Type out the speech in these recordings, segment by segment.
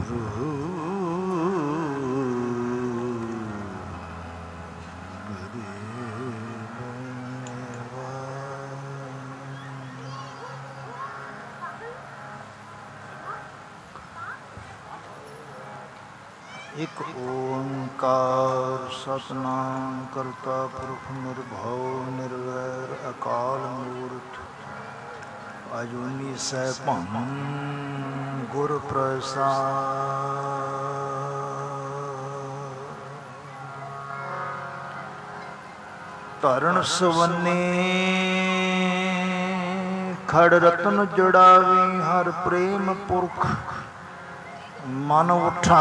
ਇੱਕ ਓੰਕਾਰ ਸਤਿਨਾਮ ਕਰਤਾ ਪੁਰਖ ਨਿਰਭਉ ਨਿਰਵੈਰ ਅਕਾਲ ਮੂਰਤ ਅਜੂਨੀ ਸੈਭੰ ਗੁਰ ਪ੍ਰਸਾਦਿ। ਧਰਨ ਸਵੰਨੇ ਖੜ ਰਤਨ ਜੜਾਵੀ ਹਰ ਪ੍ਰੇਮ ਪੁਰਖ ਮਨ ਉਠਾ।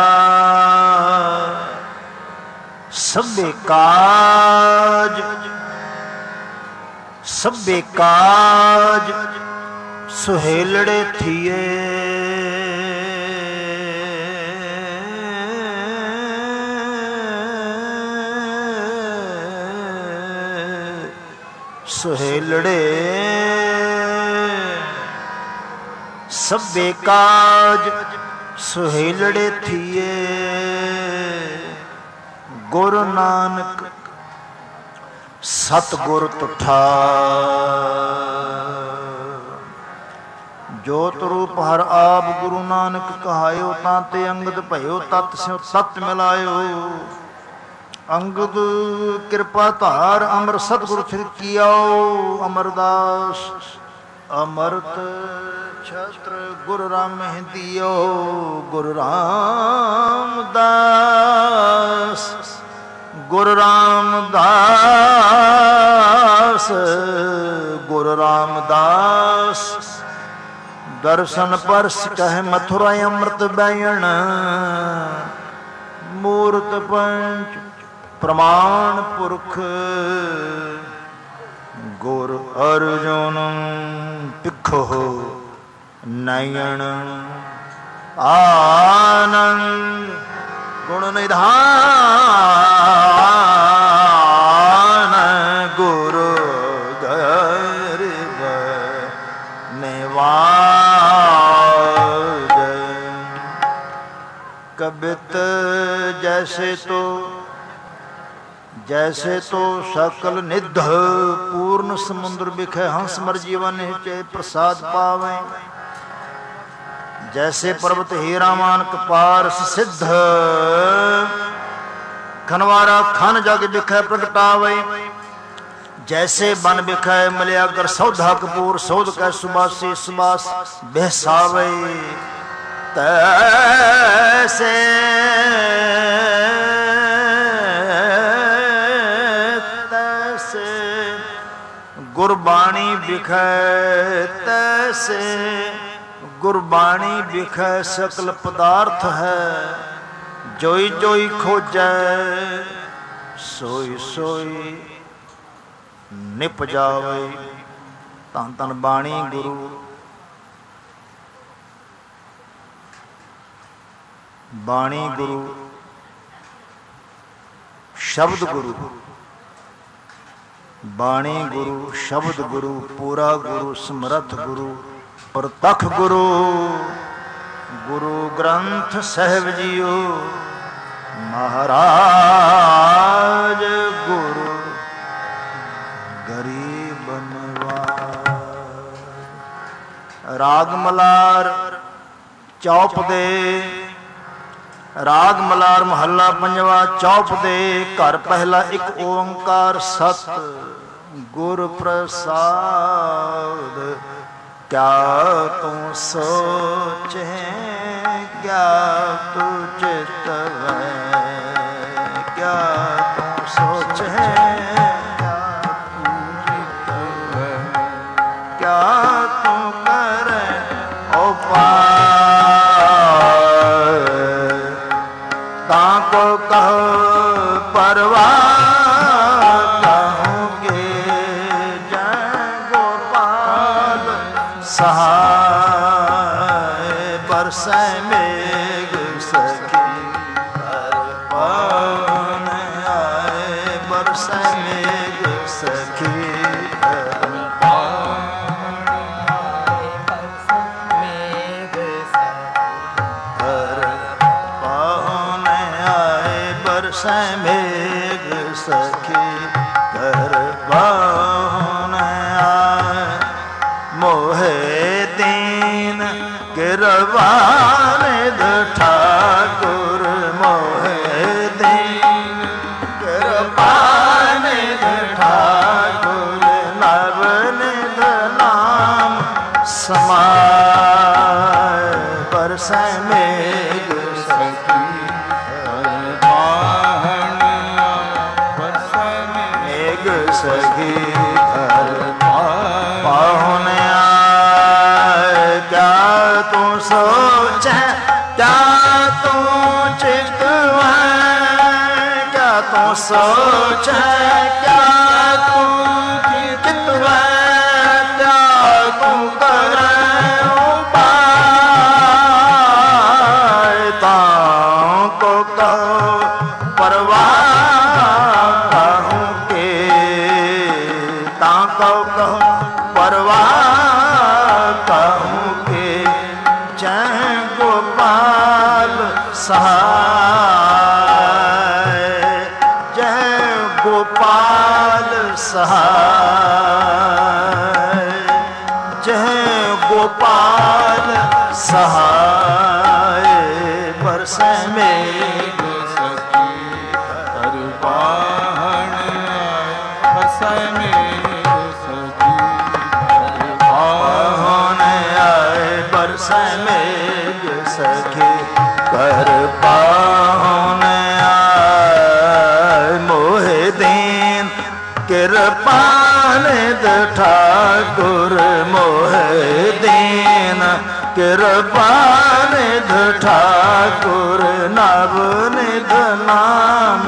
ਸਭੇ ਕਾਜ ਸੁਹੇਲੜੇ ਥੀਏ। ਸੁਹੇਲੜੇ ਸਭੇ ਕਾਜ ਸੁਹੇਲੜੇ ਥੀਏ। ਗੁਰ ਨਾਨਕ ਸਤਿਗੁਰ ਤੁਠਾ। ਜੋਤ ਰੂਪ ਹਰ ਆਪ ਗੁਰੂ ਨਾਨਕ ਕਹਾਇਓ। ਤਾਂ ਤੇ ਅੰਗਦ ਭਇਓ ਤਤ ਸਿਉ ਤਤ ਮਿਲਾਇਓ। ਅੰਗਦ ਕਿਰਪਾ ਧਾਰ ਅਮਰ ਸਤਿਗੁਰ ਫਿਰ ਕੀਓ। ਅਮਰਦਾਸ ਅਮਰਤ ਛਤਰ ਗੁਰ ਰਾਮਹਿ ਦਿਓ। ਗੁਰੂ ਰਾਮਦਾਸ ਗੁਰੂ ਰਾਮਦਾਸ ਗੁਰੂ ਰਾਮਦਾਸ। ਦਰਸ਼ਨ ਪਰਸ ਕਹਿ ਮਥੁਰਾ ਅੰਮ੍ਰਿਤ ਬੈਣ। ਮੂਰਤ ਪੰਚ ਪ੍ਰਮਾਣ ਪੁਰਖ ਗੁਰ ਅਰਜੁਨ ਪਿੱਖੋ ਨਯਨ। ਆਨੰਦ ਗੁਣ ਨਿਧਾਨ ਗੁਰੂ ਗਰਭ ਨਿਵਾਜ। ਕਬਿਤ जैसे तो सकल निध पूर्ण समुद्र बिखे हंस मर जीवन हिचे प्रसाद पावे। जैसे पर्वत हीरा मानक पारस सिद्ध खनवारा खन जग बिखे प्रगटावे। जैसे बन बिखे मलियागर सौधा कपूर सौध कै सुबासी सुबास बेसावे। तैसे गुरबाणी बिखै तैसे। गुरबाणी बिखै सकल पदार्थ है। जोई जोई खोजै सोई सोई निप जावे। धन धन बाणी गुरु बाणी गुरु शब्द गुरु बाणी गुरु शब्द गुरु पूरा गुरु समर्थ गुरु प्रतख गुरु। गुरु ग्रंथ साहिब जीओ महाराज गुरु गरीब निवाज। राग मलार चौप दे राग मलार महला पंजवा चौप दे। घर पहला एक ओंकार सत गुर प्रसाद। क्या तू सोचे क्या तू चितवै। क्या तू सोचे क्या तू करे ओ ताको कहो परवाह कहूँगे जय गोपाल सहाय। बरसै मेघ सखी हर पावन आए। बरसै मेघ सखी हर पावन आए। बरसै मेघ सखी हर बरसै मेघ सखी कर बाहुन आए। मोहे दीन गिरवानिध ठाकुर मोहे दीन गिरवानिध ठाकुर नवनिध नाम समाय। बरसै मेघ सखी मेघ सखी घर पाहुन आए। क्या तू सोचे क्या तू चितवै, क्या तू सोचे क्या तू चितवै, क्या तू करे उपाय। तां को कहो परवाह कहूँ के, तां को कहो परवाह कहूँ के। जय गोपाल सहाय, जय गोपाल सहाय, जय गोपाल सहाय। बरसै मेघ सखी कर बाहन आए। बरसै मेघ सखी कर पाहुन आए। बरसै मेघ सखी कर पाहुन आए। मोहे दीन कृपानिध ठाकुर मोहे दीन कृपानिध ठाकुर नवनिध नाम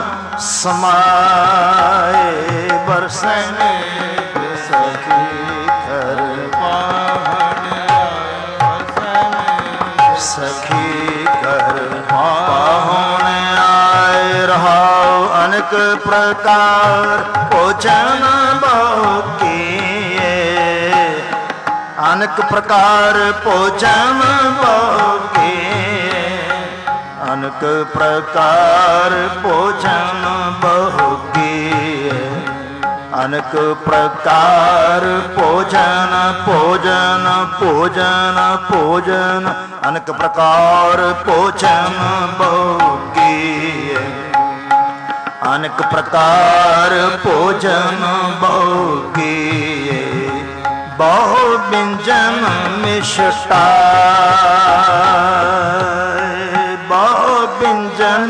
समाए। बरसै मेघ सखी कर सखी कर पाहुन आए। रहाओ अनेक प्रकार भोजन बहु किए, अनेक प्रकार भोजन बहु किए, अनेक प्रकार भोजन बहु किए। अनेक प्रकार भोजन भोजन भोजन भोजन, अनेक प्रकार भोजन बहु किए। अनेक प्रकार भोजन बहु किए। बहु व्यंजन मिष्टाय, बहु व्यंजन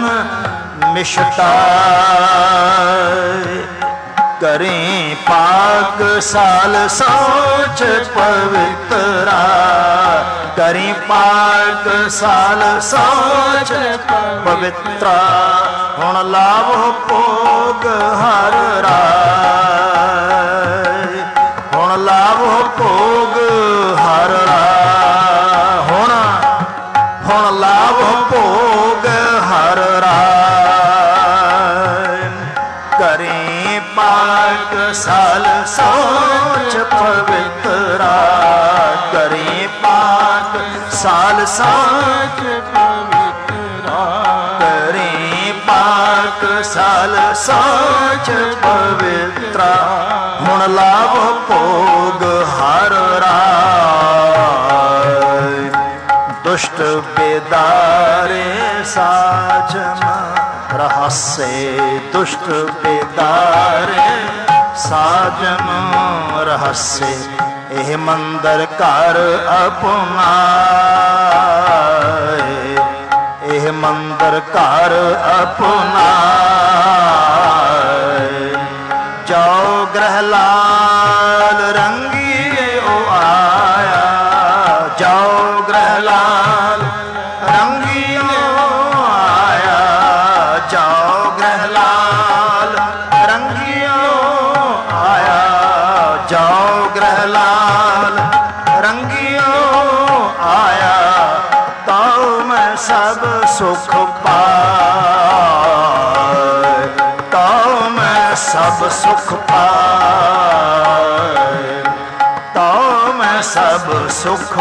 मिष्टाय। करें पाक साल सोच पवित्रा, करें पाक साल सोच पवित्रा। हुण लाभो भोग हर राय, हुण लाभो भोग हर राय। हुण लाभो भोग हर राय। करें पाक साल सोच पवित्रा, करें पाक साल सोच पवित्रा। करें पाक साल सोच पवित्रा। हुण लाभ भोग हर राय। दुष्ट बेदारे साजन रहस्य, दुष्ट बेदारे साजन रहस्य। एह मंदर कर अपनाए, एह मंदर कर अपनाए। जाओ ग्रह लाल रंगिए ओ आया, जाओ ग्रह लाल रंगिए ओ आया। जाओ ग्रह लाल रंगिए ओ आया, जाओ ग्रह लाल रंगिए ओ आया। तो मैं सब सुख पाए, तो मैं सब सुख पाए, तो मैं सब सुख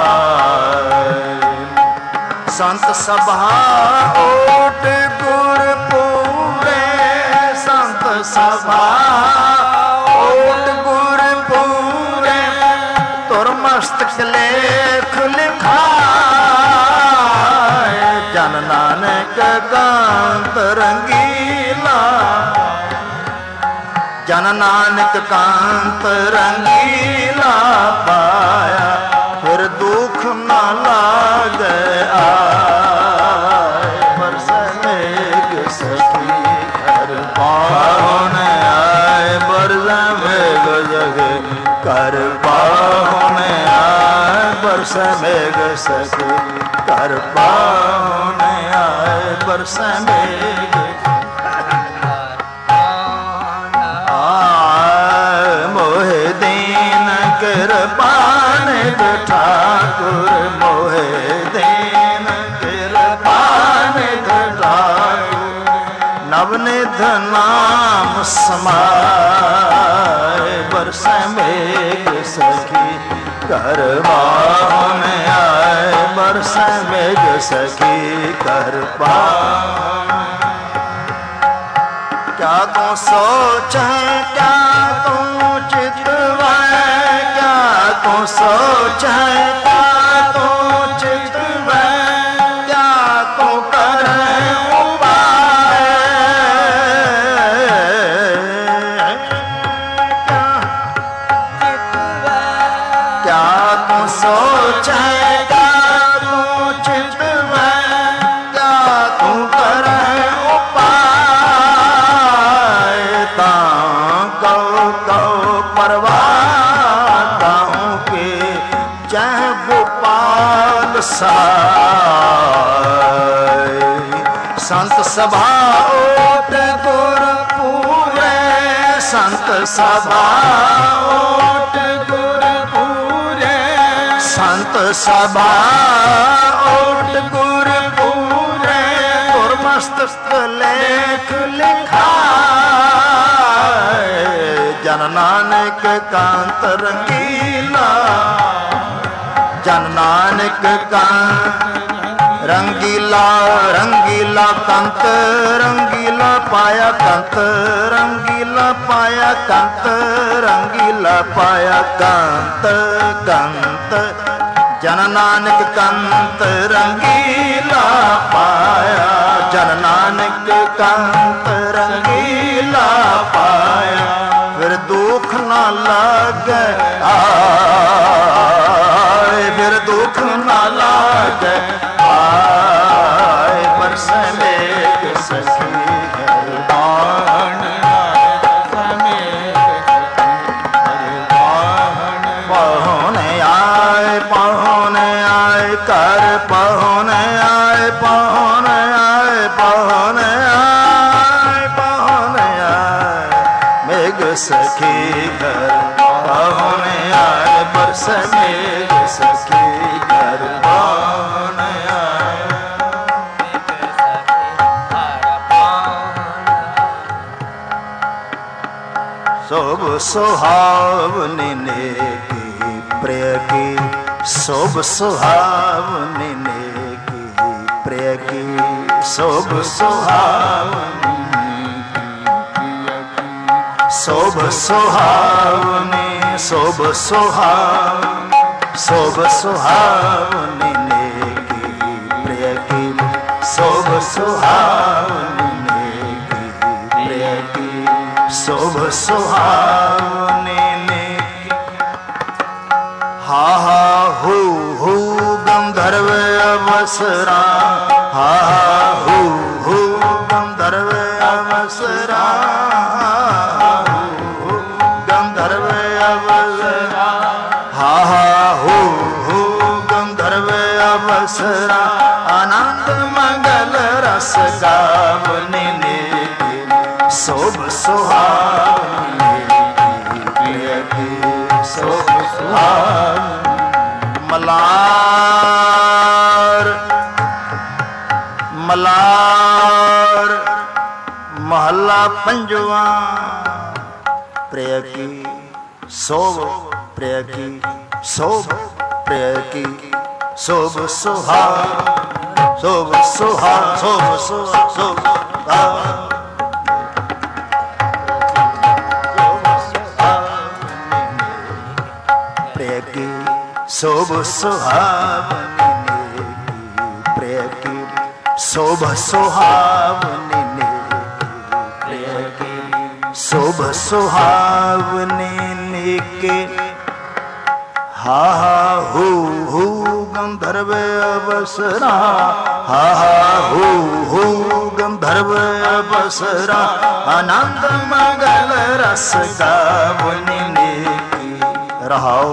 पाए। संत सभा ओट गुर सभा ओट गुर पूरे तुर मस्तक लेख लिखाए जन नानक कांत रंगीला जन नानक कांत रंगीला पाया फिर दुख न लागे आए बरसे मेघ सखी घर पाहुन आए बरसे मेघ जगे कर पाहुन आए बरसे मेघ सखी कर पाहुन आए बरसे मेघ मोहे दीन कृपान ठाकुर मोहे दीन कृपान ठाकुर नवनिध नाम समाए बरसे मेघ सखी कर पाहुन आए बरसे मेघ सखी कर पाहुन क्या तू सोच क्या तू चितवै क्या तू सोच क्या तू चितवै क्या तू कर उपाय क्या तू सोच क्या तू चितवै क्या तू कर संत सभा ओट गुर पूरे संत सभा ओट गुर पूरे संत सभा ओट गुर पूरे गुरमस्तक लेख लिखाए जन नानक कांत रंगीला जन नानक कांत रंगीला रंगीला कंत रंगीला पाया कंत रंगीला पाया कंत रंगीला पाया कंत कंत जन नानक कंत रंगीला पाया जन नानक कंत रंगीला पाया फिर दुख न लगे आए फिर दुख न लगे आए बरसे मेघ सखी घर बाण पहुने आए कर पहुने आए पहुने आए पहुने आए पहुने आए मेघ सखी घर पहुने आए बरसे मेघ सखी घर पहुने आए शोभ सुहावनी नेकी प्रिय की शोभ सुहावनी नेकी प्रिय की शोभ सुहावनी शोभ सुहावनी शोभ सुहावनी शोभ सुहावनी नेकी प्रिय की शोभ सुहावनी नेकी प्रिय की शोभ सुहावनी नेकी हा हा हु गंधर्व अवसरा हा हु गंधर्व अवसरा गंधर्व अवसरा हा हु गंधर्व अवसरा आनंद मंगल रस गावनी नेकी शोभ सुहावनी प्रिय की शोभ सुहावनी मलार मलार महला पंजवा प्रिय की शोभ प्रिय की शोभ प्रिय की शोभ सुहा शोभ सुहा शोभ सुहा शोभ शोभ सुहावनी प्रिय की, शोभ सुहावनी प्रिय की, शोभ सुहावनी के हा हा हू गंधर्व अवसरा, हा हा हू गंधर्व अवसरा, आनंद मंगल रस गावनी की रहाओ।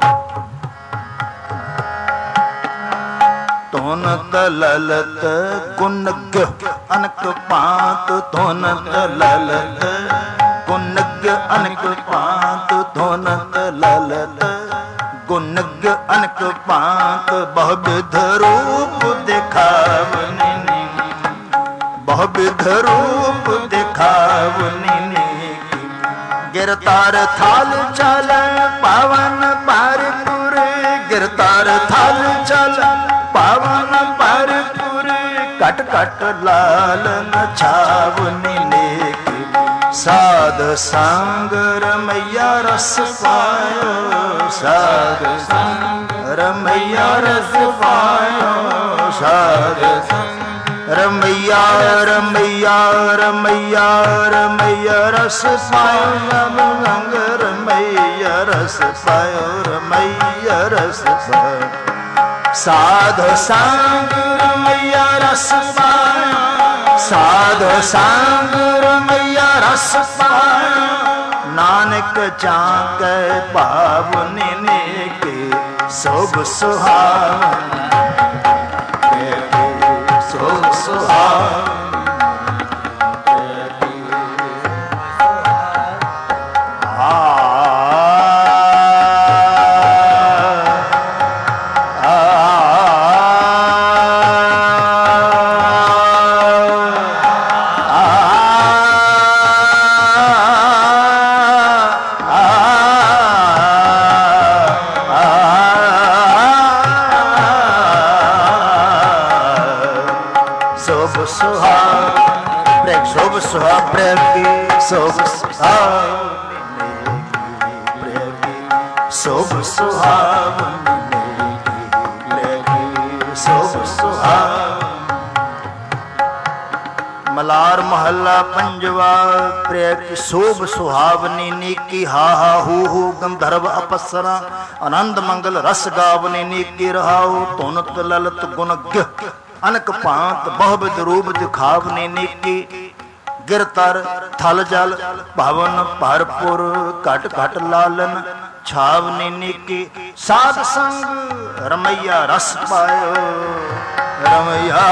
धुन ललत गुनग अनक पात, धुन ललत गुनग अनक पात, धुन ललत गुनग अनक पात, बहुविध रूप दिखावनी, बहुविध रूप दिखावनी। गिरतार थाल चल पावन पारपुर, गिरतार थाल चल पावन पारपुर, कट कट लाल छावनी नेकी। साध संग रमैया रस पायो, साध संग रमैया रस पायो, साध संग रमैया रमैया रमैया रमैया रस पायो, रंग रमैया रस पायो, रमैया रस पायो। साध संग रमैया रस पायो, साध संग रमैया रस पायो, नानक चाके पावनी नेके शोभ सुहावनी, शोभ सुहावनी। शोभ सुहावनी, शोभ सुहावनी। मलार महला पंजवा प्रिय की शोभ सुहावनी नीकी, हा हा हू गंधर्व अपसरा, आनंद मंगल रस गावनी नीकी रहाओ। तुनत ललत गुनग अनक पांत, बहुविध रूप दिखावनी नीकी। गिरतर थल जल भवन भरपुर, घट घट लालन छावनी नीकी। साध संग रमैया रस पायो, रमैया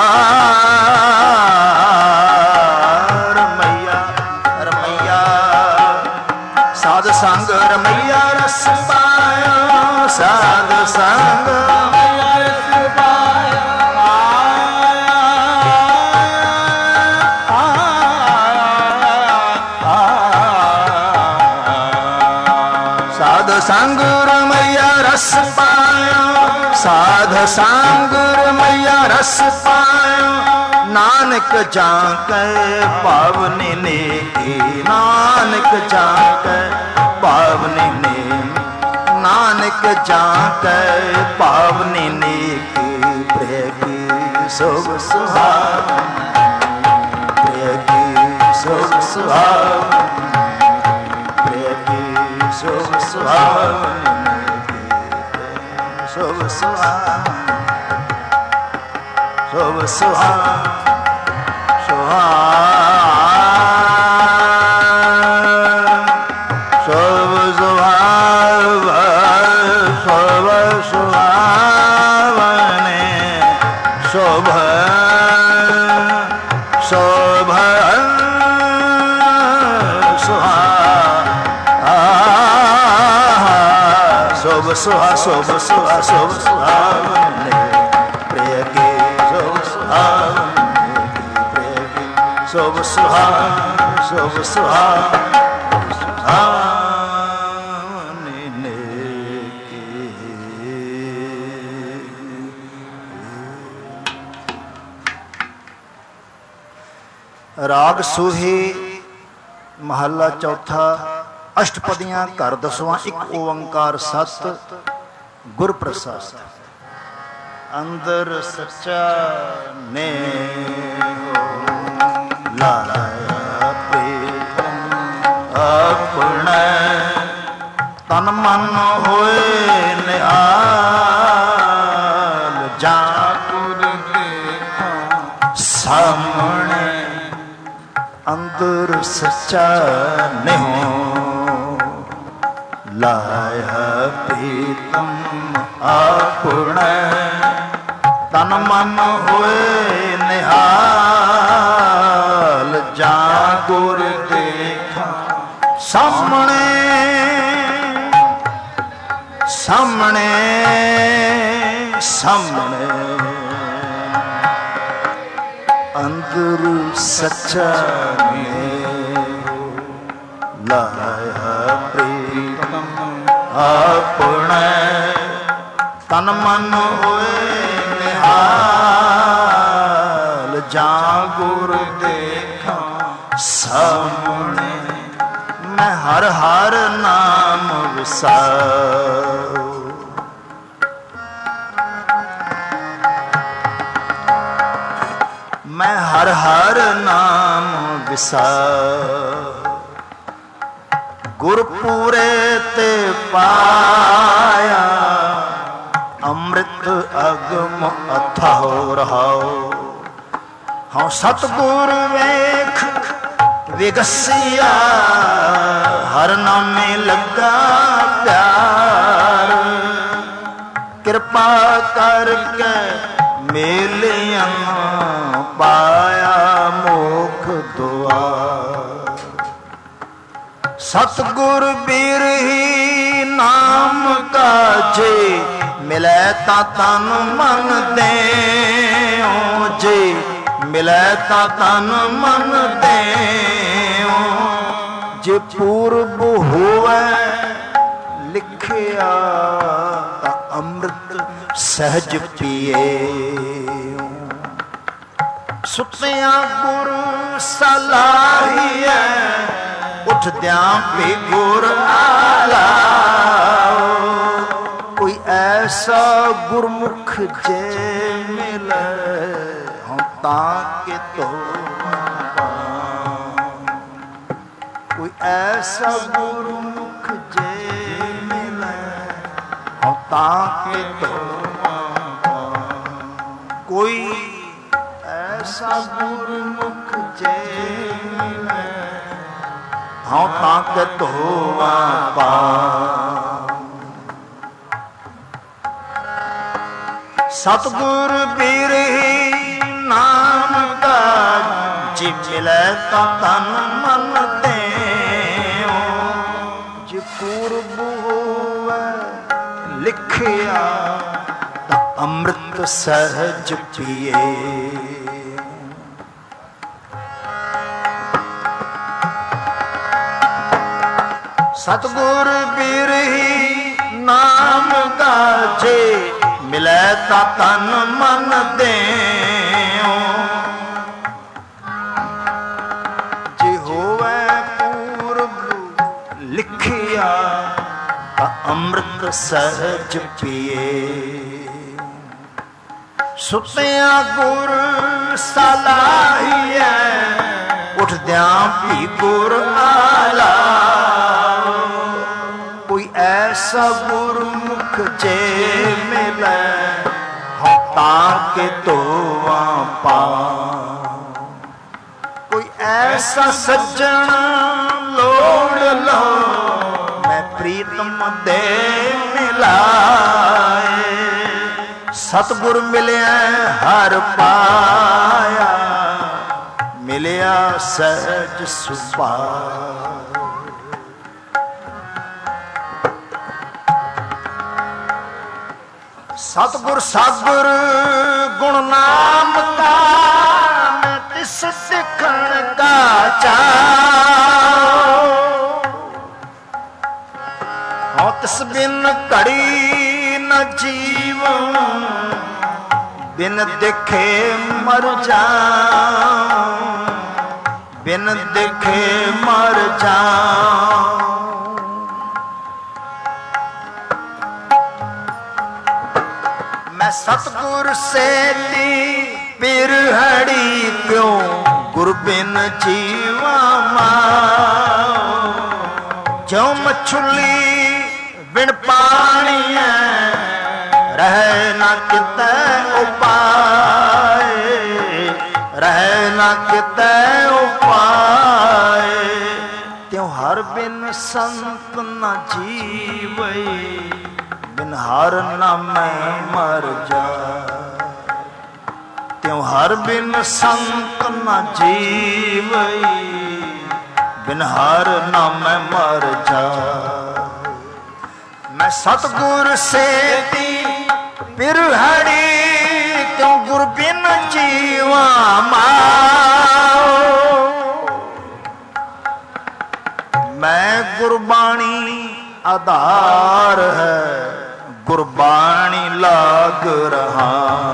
रमैया रमैया। साध संग रमैया रस पायो, साध संग रमैया रस पायो। साध संग रमैया रस पायो, साध संग रमैया रस पायो, नानक जाके पावनी नेकी, नानक जाके पावनी नेकी, नानक जाके पावनी नेकी। प्रिय की शोभ सुहावनी, प्रिय की शोभ सुहावनी, शोभ सुहावनी, शोभ सुहावनी, शोभ सुहावनी, शोभ सुहावनी, शोभ शोभ शोभ सुहा, शोभ सुहा, शोभ सुहावनी प्रिय की, शोभ सुहावनी प्रिय की, शोभ सुहा, शोभ सुहावनी की। राग सूही महला चौथा, अष्टपदियां घर दसवां, एक ओंकार सत, ਗੁਰ ਪ੍ਰਸਾਦ। ਅੰਦਰ ਸੱਚਾ ਨੇ ਲਾਇਆ ਪ੍ਰੀਤਮ ਆਪਣਾ, ਤਨ ਮਨ ਹੋਏ ਨਿਹਾਲ, ਜਾਂ ਗੁਰ ਦੇਖਾਂ ਸਾਹਮਣੇ। ਅੰਦਰ ਸੱਚਾ ਨਹੀਂ ਲਾਇਆ ਪ੍ਰੀਤਮ ਆਪਣਾ, ਤਨ ਮਨ ਹੋਏ ਨਿਹਾਲ, ਜਾਂ ਗੁਰ ਦੇਖਾਂ ਸਾਹਮਣੇ। ਸਾਹਮਣੇ ਸਾਹਮਣੇ ਅੰਦਰ ਸੱਚਾ ਨੇ ਲਾਇਆ ਪ੍ਰੀਤਮ ਆਪਣਾ, ਤਨ ਮਨ ਹੋਏ ਨਿਹਾਲ, ਜਾਂ ਗੁਰ ਦੇਖਾਂ ਸਾਹਮਣੇ। ਮੈਂ ਹਰ ਹਰ ਨਾਮ ਵਿਸਾਰ, ਮੈਂ ਹਰ ਹਰ ਨਾਮ ਵਿਸਾਰ, ਗੁਰਪੂਰੇ ਤੇ ਪਾਇਆ, ਅੰਮ੍ਰਿਤ ਅਗਮ ਅਥਾਹੁ ਰਹਾਉ। ਹਉ ਸਤਿਗੁਰ ਵੇਖ ਵਿਗਸਿਆ, ਹਰ ਨਾਮੇ ਲੱਗਾ ਪਿਆਰ, ਕਿਰਪਾ ਕਰਕੇ ਮੇਲਿਆਂ ਪਾਇਆ ਮੋਖ ਦੁਆਰ। ਸਤਿਗੁਰ ਬਿਰਹੀ ਨਾਮ ਕਾਜੇ, ਮਿਲੈ ਤਾਂ ਤਨ ਮਨ ਦੇਉ, ਜੇ ਮਿਲੈ ਤਾਂ ਤਨ ਮਨ ਦੇਉ। ਜੇ ਪੂਰਬ ਹੋਵੇ ਲਿਖਿਆ, ਤਾਂ ਅੰਮ੍ਰਿਤ ਸਹਿਜ ਪੀਏ। ਸੁਤਿਆਂ ਗੁਰ ਸਲਾਹੀਐ, ਉੱਠਦਿਆਂ ਵੀ ਗੁਰ ਆਲਾਓ। ਕੋਈ ਐਸਾ ਗੁਰਮੁਖ ਜੇ ਮਿਲੈ, ਹਉ ਤਾਂ ਕਿ ਧੋਵਾਂ। ਕੋਈ ਐਸਾ ਗੁਰਮੁਖ ਜੇ ਮਿਲੈ, ਹਉ ਤਾਂ ਕਿ ਧੋਵਾਂ। ਕੋਈ ਐਸਾ ਗੁਰਮੁਖ ਜੇ ਮਿਲੈ, ਹਉ ਤਾਂ ਕਿ ਧੋਵਾਂ ਪਾਉ। ਸਤਿਗੁਰ ਬਿਰਹੀ ਨਾਮ ਕਾਜ, ਜੇ ਮਿਲੈ ਤਾਂ ਤਨ ਮਨ ਦੇਉ। ਜੇ ਪੂਰਬ ਹੋਵੇ ਲਿਖਿਆ, ਤਾਂ ਅੰਮ੍ਰਿਤ ਸਹਿਜ ਪੀਏ। ਸਤਿਗੁਰ ਬਿਰਹੀ ਨਾਮ ਗਾਜੇ, ਮਿਲੈ ਤਾਂ ਤਨ ਮਨ ਦੇਉ। ਜੇ ਹੋਵੇ ਪੂਰਬ ਲਿਖਿਆ, ਤਾਂ ਅੰਮ੍ਰਿਤ ਸਹਿਜ ਪੀਏ। ਸੁਤਿਆਂ ਗੁਰ ਸਲਾਹੀਐ, ਉੱਠਦਿਆਂ ਵੀ ਗੁਰ ਆਲਾਓ। ਕੋਈ ਐਸਾ ਗੁਰਮੁਖ ਜੇ ਮਿਲੈ, ਹਉ ਤਾਂ ਕਿ ਧੋਵਾਂ ਪਾਉ। ਕੋਈ ਐਸਾ ਸੱਜਣ ਲੋੜ ਲਓ, ਮੈਂ ਪ੍ਰੀਤਮ ਦੇ ਮਿਲਾਏ। ਸਤਿਗੁਰ ਮਿਲਿਆ ਹਰ ਪਾਇਆ, ਮਿਲਿਆ ਸਹਿਜ ਸੁਭਾਅ। ਸਤਿਗੁਰ ਸਾਗਰ ਗੁਣ ਨਾਮ ਕਾ, ਮੈਂ ਤਿਸ ਸਿੱਖਣ ਕਾ ਚਾਉ। ਹਉ ਤਿਸ ਬਿਨ ਘੜੀ ਨ ਜੀਵਉ, ਬਿਨ ਦੇਖੇ ਮਰ ਜਾਉ। ਬਿਨ ਦੇਖੇ ਮਰ ਜਾਉ। मैं सतगुर सेती पिरहड़ी क्यों गुर बिन जीवा माओ। जो मछली बिन पानी रह न कितै उपाय, रह न कितै उपाय। त्यों हर बिन संत न जीवै, बिन हर न मैं मर जा। त्यों हर बिन संत न जीवै, बिन हर न मैं मर जा। मैं सतगुर सेती पिरहड़ी क्यों गुर बिन जीवा माओ। मैं गुरबाणी आधार है, गुरबाणी लाग रहा।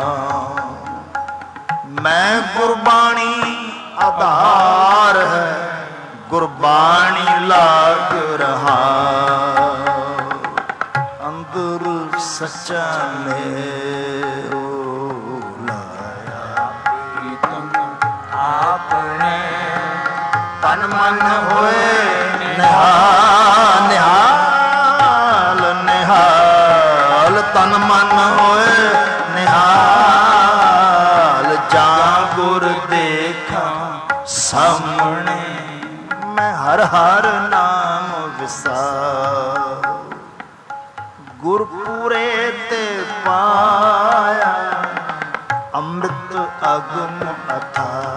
मैं गुरबाणी आधार है, गुरबाणी लाग रहा। अंदर सच्चा मेरो लाया प्रीतम आपने। तन मन होए निहाल निहाल निहाल, तन मन होए निहाल। जा गुर देखा सामने, मैं हर हर नाम विसार। गुरपुरे ते पाया अमृत अगम अथाह।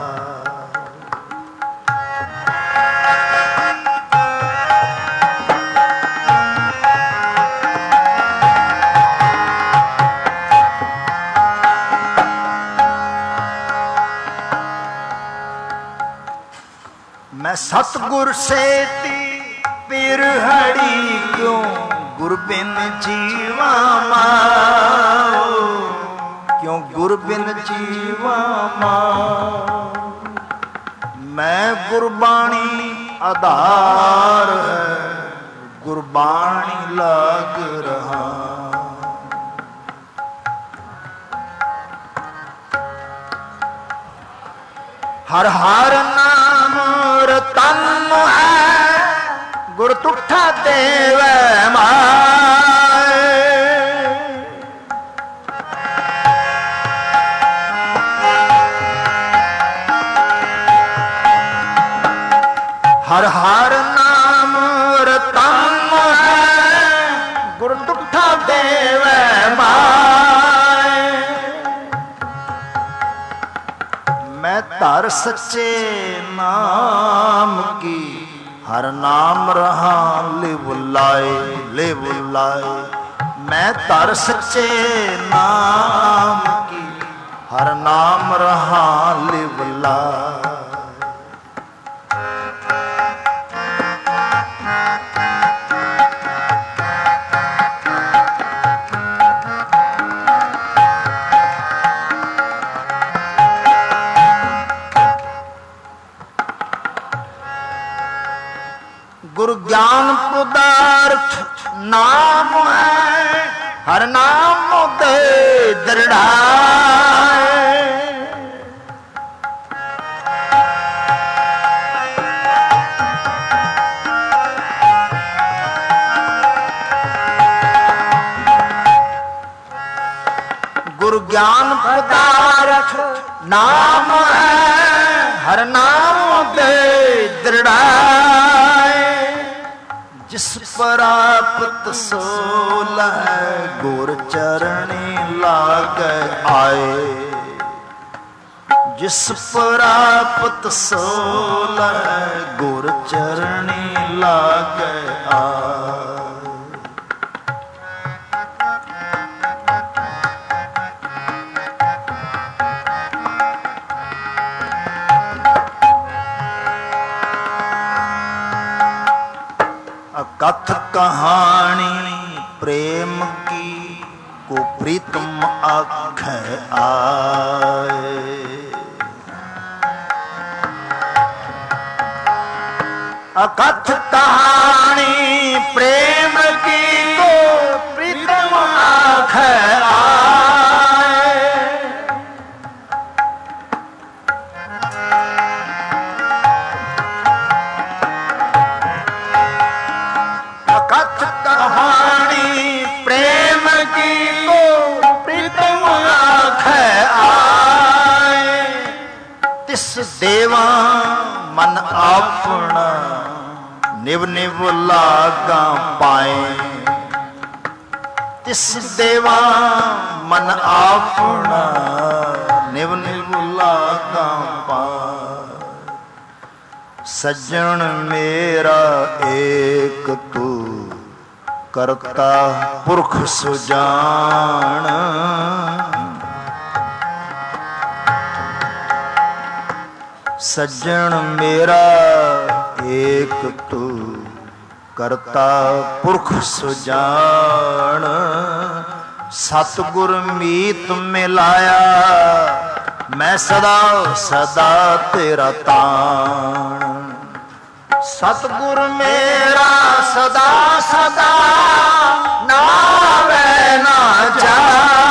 मैं सतगुर सेती पिरहड़ी क्यों गुर बिन जीवा माओ। क्यों गुर बिन जीवा माओ। मैं गुरबाणी आधार है, गुरबाणी लाग रहा। हर हर नाम रतन है, गुर तुठा देवै माय। हर हर नाम रतन है, गुर तुठा देवै माय। मैं धर सच्चे नाम की, हर नाम रहा लिव लाए लिव लाए। मैं धर सच्चे नाम की, हर नाम रहा लिव लाए। गुरु ज्ञान पदार्थ नाम है, हर नाम दे दृढ़ाए। गुरु ज्ञान पदार्थ नाम है, हर नाम दे दृढ़ाए। जिस प्राप्त सोल है, गुर चरणी लाग आए। जिस प्राप्त सोल है, गुर चरणी लाग आए। कथ कहानी प्रेम की, को प्रीतम आखे आए। अकथ कहानी प्रेम की, को प्रीतम आखे आए। ਦੇਵਾ ਮਨ ਆਪਣਾ ਨਿਵ ਨਿਵ ਲਾਗਾ ਪਾਏ। ਤਿਸ ਦੇਵਾ ਮਨ ਆਪਣਾ ਨਿਵ ਨਿਵ ਲਾਗਾ ਪਾਏ। ਸੱਜਣ ਮੇਰਾ ਏਕ ਤੂੰ ਕਰਤਾ ਪੁਰਖ ਸੁਜਾਨ। ਸੱਜਣ ਮੇਰਾ ਏਕ ਤੂੰ ਕਰਤਾ ਪੁਰਖ ਸੁਜਾਨ। ਸਤਿਗੁਰ ਮੀਤ ਮਿਲਾਇਆ ਮੈਂ ਸਦਾ ਸਦਾ ਤੇਰਾ ਤਾਣ। ਸਤਿਗੁਰ ਮੇਰਾ ਸਦਾ ਸਦਾ ਨਾਵੇਂ ਨਾ ਜਾਏ।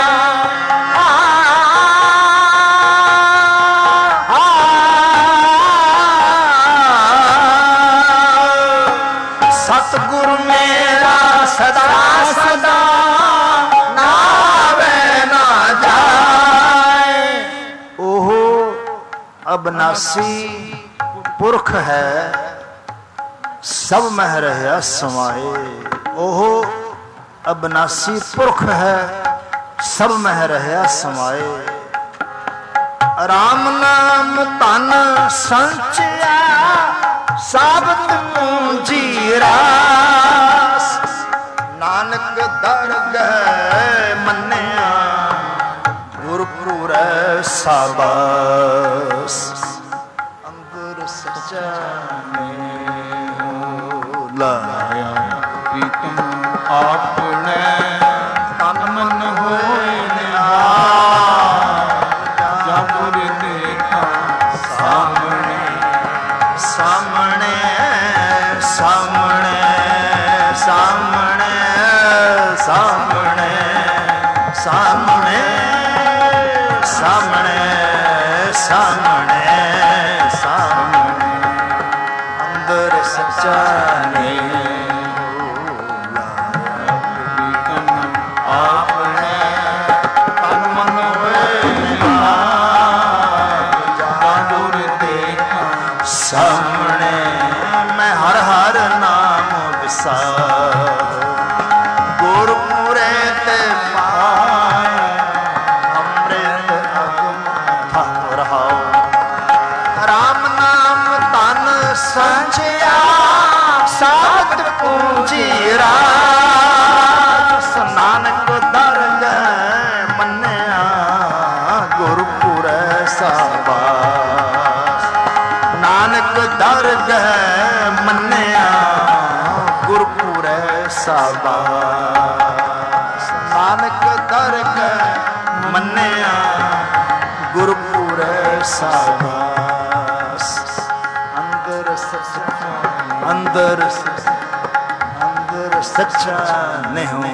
ਸਤਿਗੁਰ ਮੇਰਾ ਸਦਾ ਸਦਾ ਨਾਵੇਂ ਨਾ ਜਾਏ। ਉਹ ਅਬਨਾਸੀ ਪੁਰਖ ਹੈ ਸਭ ਮਹਿ ਰਹਿਆ ਸਮਾਏ। ਉਹ ਅਬਨਾਸੀ ਪੁਰਖ ਹੈ ਸਭ ਮਹਿ ਰਹਿਆ ਸਮਾਏ। ਰਾਮ ਨਾਮ ਧਨ ਸੰਚਿਆ ਸਾਬਤ ਪੂੰਜੀ ਰਾਸ। ਨਾਨਕ ਦਰਗਹਿ ਮੰਨਿਆ ਗੁਰਪੁਰੈ ਸਾਬਾਸ। ਅੰਦਰ ਸੱਚਾ ਲਾਇਆ ਪ੍ਰੀਤਮ ਆਪਣੇ ਤਨ ਮਨ ਹੋਏ ਨਿਹਾਲ। ਜਬ ਗੁਰ ਦੇਖਾ ਸਾਹਮਣੇ ਸਾਹਮਣੇ ਸਾਹਮਣੇ ਸਾਹਮਣੇ ਸਾਹਮਣੇ ਸਾਹਮਣੇ ਸਾਹਮਣੇ ਸਾਹਮਣੇ ਸਾਹਮਣੇ ਅੰਦਰ ਸੱਚਾ ਨੇ ਪ੍ਰੀਤਮ ਆਪਣੇ ਤਨ ਮਨ ਹੋਏ ਨਿਹਾਲ। ਜਬ ਗੁਰ ਦੇਖਾ ਸਾਹਮਣੇ ਮੈਂ ਹਰ ਹਰ ਨਾਮ ਵਿਸਾਰ। ਗੁਰਪੁਰੇ ਤੇ ਪਾਏ ਅੰਮ੍ਰਿਤ ਅਗਮ ਥਾਪ ਰਹਾਉ। ਰਾਮ ਨਾਮ ਤਨ ਸੰਚਿਆ ਸਾਬਤ ਪੂੰਜੀ ਰਾਸ। ਨਾਨਕ ਦਰਗਹਿ ਮੰਨਿਆ ਗੁਰਪੁਰੈ ਸਾਬਾਸ। ਨਾਨਕ ਦਰਗਹਿ ਮੰਨਿਆ ਗੁਰਪੁਰੈ ਸਾਬਾਸ। ਨਾਨਕ ਦਰਗਹਿ ਮੰਨਿਆ ਗੁਰਪੁਰੈ ਸਾਬਾਸ। ਅੰਦਰ ਸੱਚਾ ਅੰਦਰ ਅੰਦਰ ਸੱਚਾ ਨਹੀਂ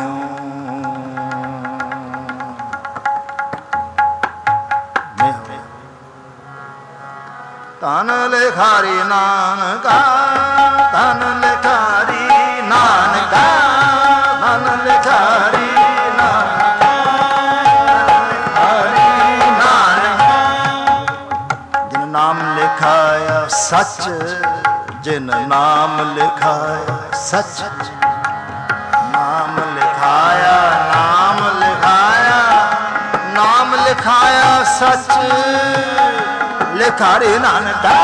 ਤਨ ਲਿਖਾਰੀ ਨਾਨਕਾ ਤਨ ਲਿਖਾਰੀ ਨਾਨਕਾ ਤਨ ਲਿਖਾਰੀ ਨਾਨਕਾ ਲਿਖਾਰੀ ਨਾਨਕਾ। ਜਿਨ ਨਾਮ ਲਿਖਾਇਆ ਸੱਚ ਜਿਨ ਨਾਮ ਲਿਖਾਇਆ ਸੱਚ। ਨਾਮ ਲਿਖਾਇਆ ਨਾਮ ਲਿਖਾਇਆ ਨਾਮ ਲਿਖਾਇਆ ਸੱਚ। ਲਿਖਾਰੀ ਨਾਨਕਾ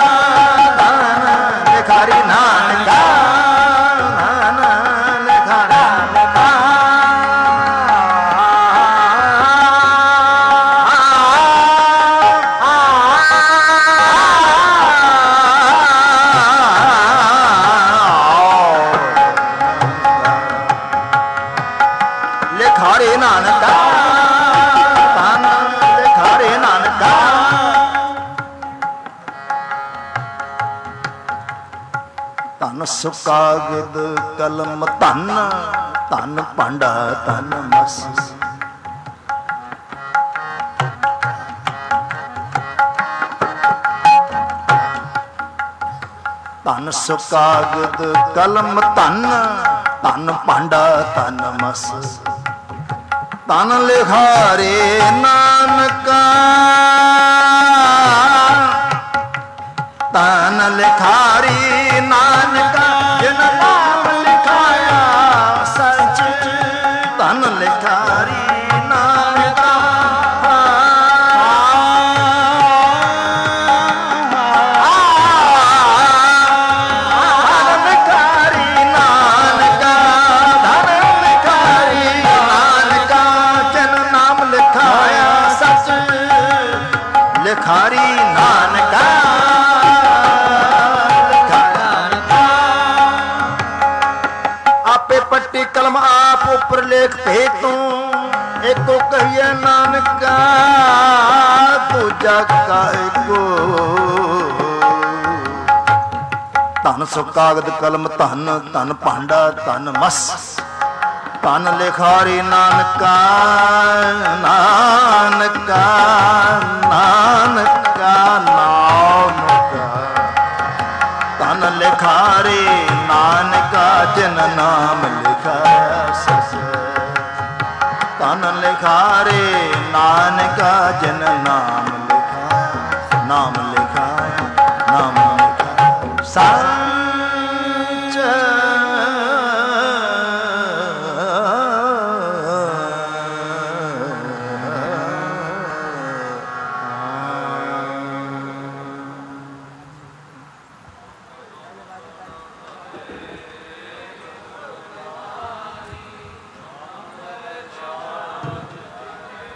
ਲਿਖਾਰੀ ਨਾਨਕਾ ਲਿਖਾਰੀ ਨਾਨਕਾ। ਲਿਖਾਰੀ ਨਾਨਕਾ ਤਨ ਲਿਖਾਰੀ ਨਾਨਕਾ। ਧਨ ਸੁਕਾਗਦ ਕਲਮ ਧਨ ਧਨ ਭਾਂਡਾ ਧਨ ਮਸ। ਧਨ ਸੁਕਾਗਦ ਕਲਮ ਧਨ ਧਨ ਭਾਂਡਾ ਧਨ ਮਸ। ਧਨ ਲਿਖਾਰੇ ਨਾਨਕਾ ਲਿਖਾਰੀ ਨਾਨਕਾ ਆਪੇ ਪੱਟੀ ਕਲਮ ਆਪ ਉੱਪਰ ਲੇਖ ਭੇ ਤੂੰ ਏਕੋ ਕਹੀਏ ਨਾਨਕਾ ਦੂਜਾ ਕਾ ਏਕੋ ਧਨ ਸੋ ਕਾਗਦ ਕਲਮ ਧਨ ਧਨ ਭਾਂਡਾ ਧਨ ਮਸ ਧਨ ਲਿਖਾਰੀ ਨਾਨਕਾ ਨਾਨਕਾ ਨਾਨਕਾ ਨਾਨਕਾ ਧਨ ਲਿਖਾਰੀ ਨਾਨਕਾ ਜਿਨ ਨਾਮ ਲਿਖਾਇਆ ਸਸ ਧਨ ਲਿਖਾਰੀ ਨਾਨਕਾ ਜਿਨ ਨਾਮ